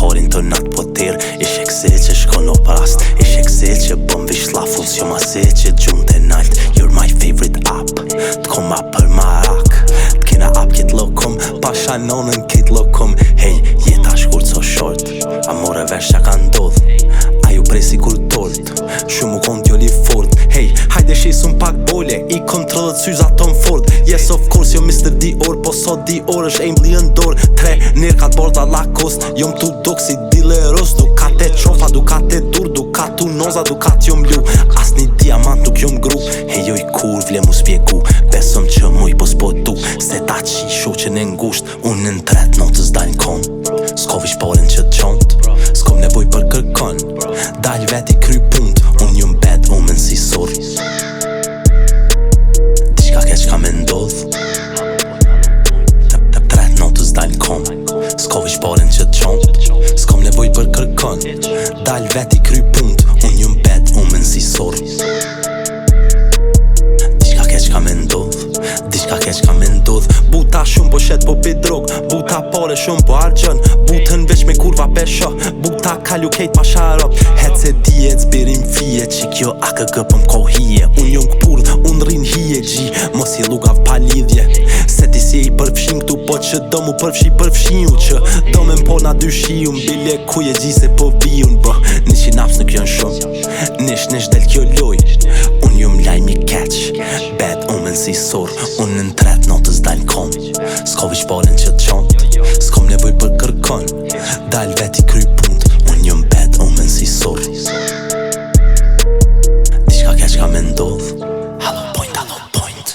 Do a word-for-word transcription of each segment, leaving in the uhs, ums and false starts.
karin të nat poter. Ish e këse që shkon o prast, ish e këse që bëm vish lafus, jo ma se që gjumë të nalt. You're my favorite app, t'koma për marak, t'kina app kit lokum, pasha nonën kit lokum. Hey, jeta shkurt so short, amore vesh qa ka ndodh, a ju presi kur tort, shumë u kon djoli fort. Hey, hajde shisun pak bole, i kontrollet syza ton fort. Yes of course, jo mister Dior, po sot Dior është aim li ndor. Tre nirkat borda Lacoste, jom tu duk si dileros. Dukat e qofa, dukat e dur, dukat tu noza, dukat jom lu. As një diamant nuk jom gru. Hey jo i kur vle mu spjegu, besom që muj po s'po du. Se ta qi shoqen e ngusht, unë në tret notës dal n'kon. S'kovish poren që t'qont, s'kom nevoj për kërkon. Dal veti kry punt, unë jom bad omen si sor. Diçka keq ka me ndodh, tret notës dal n'kon. S'kovish poren që t'qont, s'kom nevoj për kërkon. Dal veti kry punt, unë jom bad omen si sor. Diçka keq ka me ndodh, diçka keq ka me ndodh. Buta shumë po shet po pi drog, buta pare shumë po argjën. Butën veç me kurva pesha, buta kalju kejt pa sharop. Het se dije zbirim fije, që kjo A K G pëm ko hije. Unë jom këpurdh, unë rrin hije gji, mos i lugav pa lidhje. Se ti si i përfshin këtu, po që do mu përfshi përfshiu. Që do me mpo na dyshiu, mbile ku je gji se po vijun. Bro, nish i naps nuk jon shumë, nish nish del kjo loj. Unë jom lajmi keq, bad omen si sor. Unë në tret notës dal n'kom, s'kovish poren që t'qont, s'kom nevoj për kërkon. Dal veti kry punt, unë jom bad omen si sor. Diçka keq ka me ndodh, hello point, hello point.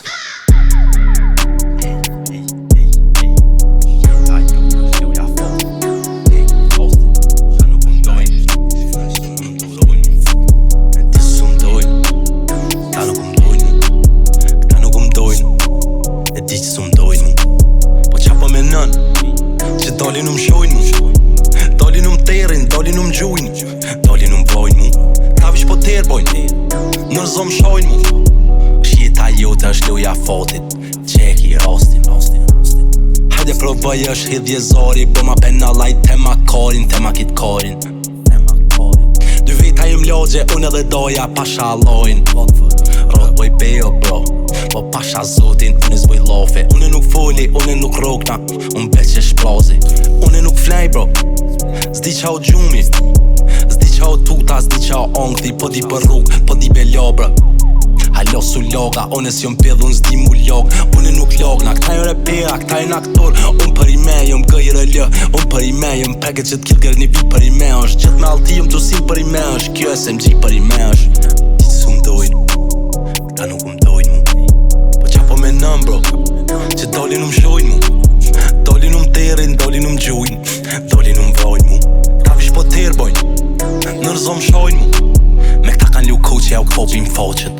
Dalin um shojnë mu, dalin um terin, dalin um gjujnë, dalin um vojnë mu, ta vish po ter bojnë, nërzo më shojnë mu. Shjeta jote është loja fatit, qeki rastin. Hajde provoj është hidhje zari, bëma penalaj tema karin, tema kit karin. Dy veta jem lagje, unë edhe doja pasha lojnë. Rot boj bejo bro, po pasha zotin, unë zboj lafe. Unë nuk foli, unë nuk rogna, unë beqe shplazi. Unë nuk flej bro, zdi qa o gjumi, zdi qa o tuta, zdi qa o angthi. Po di për rrug, po di belja bro, halo su laga, unë s'jom pidh, unë zdi mu lag. Unë nuk lagna, këta jom repera, këta jom aktor. Unë për i me jom gëjrë lë, unë për i me jom peke që t'kill gër një vi për i me është. Qët me alti jom t'usim për i me është, kjo S M G për i me është. Ti që su m'dojnë, ta nuk m'dojnë mu, po qa po me nëm bro, që dalin um shojnë mu, dalin um terin, dalin um gjujnë, dalin um vojnë mu, ta vish po ter bojnë, nërzo më shojnë mu. Me këta kan lu ko që ja u këpopim faqet,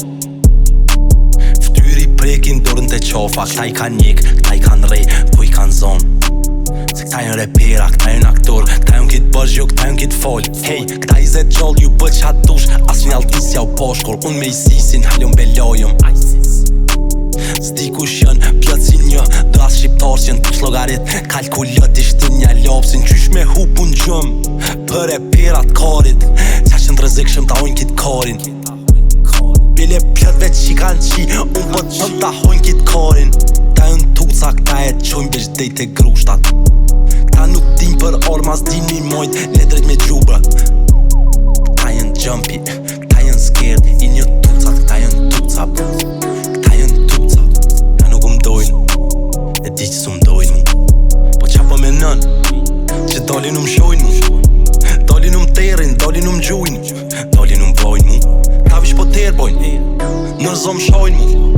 ftyri prekin dorën të qafa. Këta i kan njek, këta i kan rej, po i kan zonë. Se këta jën repera, këta jën aktor, këta jën kit bëzhjo, këta jën kit fol. Hey, këta i zet gjall, ju bët qa dush, as një altisja u pashkor. Unë me i sisin, haljon belajëm, zdi kush jën, pjët si një, do as shqiptar që jën të shlogarit. Kalkulët ishtin një lapsin, qysh me hup unë gjëm, për e perat karit. Qa që në rëzik shëm ta hojnë kit karin, bile pjët veç që kanë qi, unë po të ta hojnë kit karin. Ta jën tuca, këta e qojnë besh dejt e grushtat. Këta nuk din për armas, din një mojt, ledrejt me gjubra. Këta jën jumpy, këta jën scared, i një tuca, këta jën tuca. Këta jën tuca, ka nuk m'dojnë, e di që su m'dojnë mu, po qa po me nën, që dalin um shojnë mu, dalin um terin, dalin um gjujnë, dalin um vojnë mu, ta vish po ter bojnë, nërzo më shojnë mu.